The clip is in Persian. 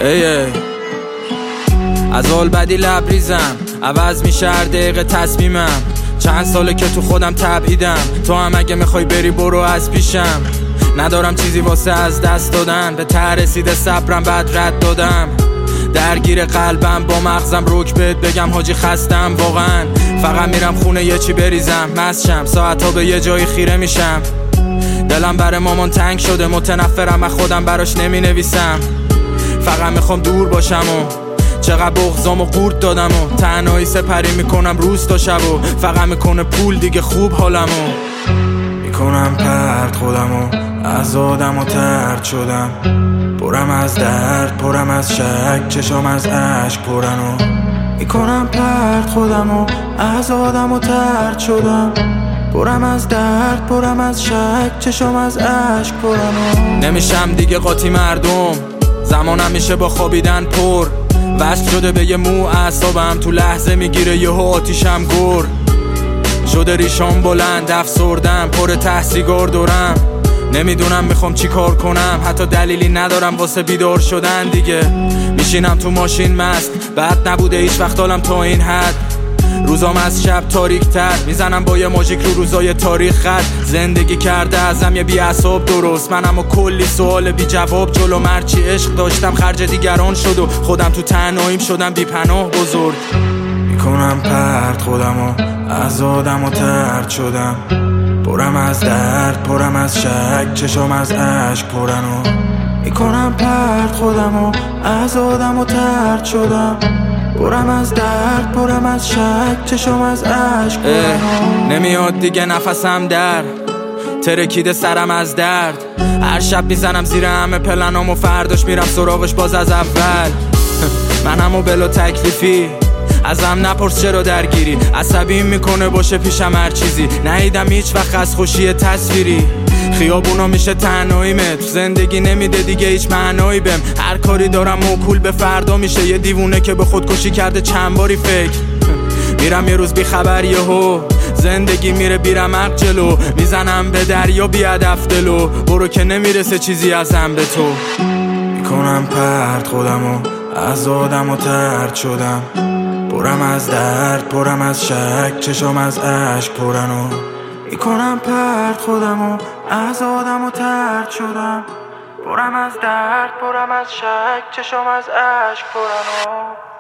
ای از اول بدی لبریزم، عوض میشه هر دقیقه تصمیمم. چند ساله که تو خودم تبعیدم، تو هم اگه میخوای بری برو از پیشم. ندارم چیزی واسه از دست دادن، به ته رسیده صبرم بعد رد دادم. درگیر قلبم با مغزم روک بهت بگم حاجی خستم واقعا. فقط میرم خونه یه چی بریزم مستشم، ساعتا به یه جایی خیره میشم. دلم برای مامان تنگ شده، متنفرم از خودم براش نمی نویسم. فقط میخوام دور باشم و چقدر بغضام و قورت دادم و تنهایی سپری میکنم روز تا شب و فقط میکنه پول دیگه خوب حالمو. میکنم پرت خودمو از آدم و ترد شدم، پرم از درد پرم از شک، چشام از عشق پرنو. میکنم پرت خودمو از آدم و ترد شدم، پرم از درد پرم از شک، چشام از عشق پرنو. نمیشم دیگه قاطی مردم، زمانم میشه با خوابیدن پر. وشک شده به یه مو اعصابم، تو لحظه میگیره یهو آتیشم گر. شده ریشام بلند افسردم، پر ته سیگار دورم. نمیدونم میخوام چی کار کنم، حتی دلیلی ندارم واسه بیدار شدن دیگه. میشینم تو ماشین مست، بعد نبوده هیچ وقت حالم تا این حد. روزام از شب تاریک تر، میزنم با یه ماژیک رو روزای تاریخ خط. زندگی کرده ازم یه بی‌عصاب درست، منم و کلی سوال بی جواب جلو. مرچی عشق داشتم خرج دیگران شد و خودم تو تنهاییم شدم بی پناه بزرگ. میکنم پرت خودمو از آدم و ترد شدم، پرم از درد پرم از شک، چشام از عشق پرنو. میکنم پرت خودمو از آدم و ترد شدم، پرم از درد پرم از شک، چشام از عشق پرنو. نمیاد دیگه نفسم در ترکیده سرم از درد. هر شب میزنم زیر همه پلنام و فرداش میرم سراغش باز از اول. منم و بلا تکلیفی، ازم نپرس چرا درگیری. عصبیم میکنه باشه پیشم هر چیزی، ندیدم هیچ وقت از خوشی تصویری. خیابونا میشه تنهاییمه، زندگی نمیده دیگه هیچ معنایی بهم. هر کاری دارم موکول به فردا میشه، یه دیوونه که به خودکشی کرده چند باری فکر. میرم یه روز بی خبر یهو زندگی میره بیرمق جلو. میزنم به دریا بی هدف دلو، برو که نمیرسه چیزی ازم به تو. میکنم پرت خودمو از آدم و ترد شدم، پرم از درد پرم از شک، چشام از عشق پرنو. میکنم پرت خودمو از آدم و ترد شدم، پرم از درد پرم از شک، چشام از عشق پرنو.